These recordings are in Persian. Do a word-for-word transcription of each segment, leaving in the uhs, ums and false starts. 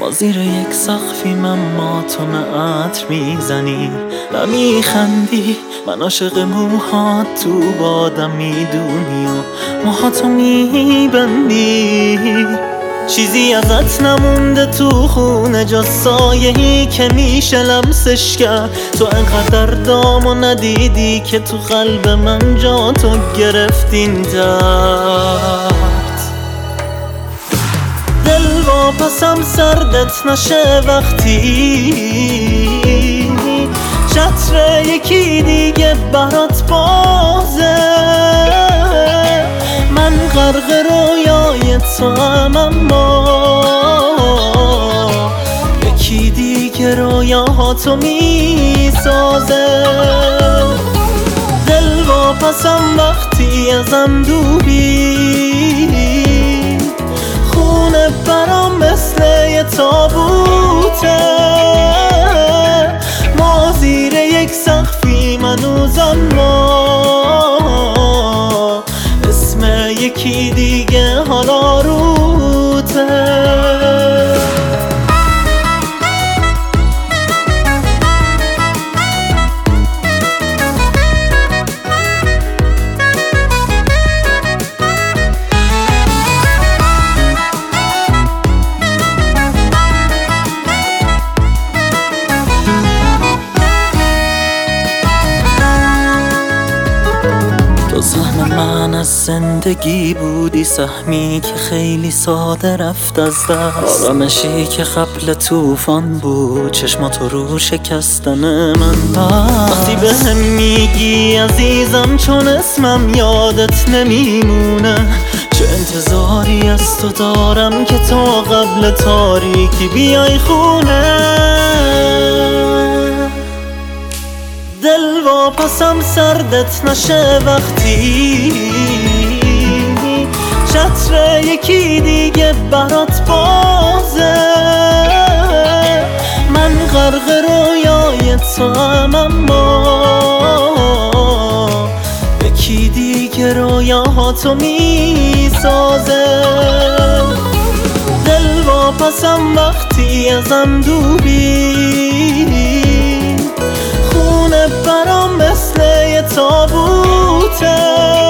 ما زیر یک سقفی من ما تو عطر میزنی و میخندی، من عاشق موهات تو بادم میدونی و موهاتو میبندی. چیزی ازت نمونده تو خونه جز سایه‌ای که میشه لمسش کرد. تو انقدر دامو ندیدی که تو قلب من جا تو گرفتین درد. دل واپسم سردت نشه وقتی چتر یکی دیگه برات بازه. من غرق رویای تو هم، اما یکی دیگه رویاهاتو میسازه. دل واپسم وقتی ازم دوری، خونه برام مثل یه تابوته. ما زیر یک سقفی منوزم، ما اسم یکی دیگه حالا روته. تو سهم من از زندگی بودی، سهمی که خیلی ساده رفت از دست. آرامشی که قبل طوفان بود، چشماتو رو شکستن من بست. وقتی بهم میگی عزیزم چون اسمم یادت نمیمونه، چه انتظاری از تو دارم که تا قبل تاریکی بیای خونه. دل واپسم سردت نشه وقتی چتر یکی دیگه برات بازه. من غرق رویای تو هم، اما یکی دیگه رویاهاتو میسازه. دل واپسم وقتی ازم دوری، برام مثل یه تابوته.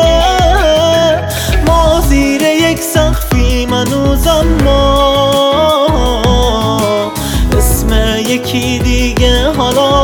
ما زیر یک سقفی منوزم، ما اسم یکی دیگه حالا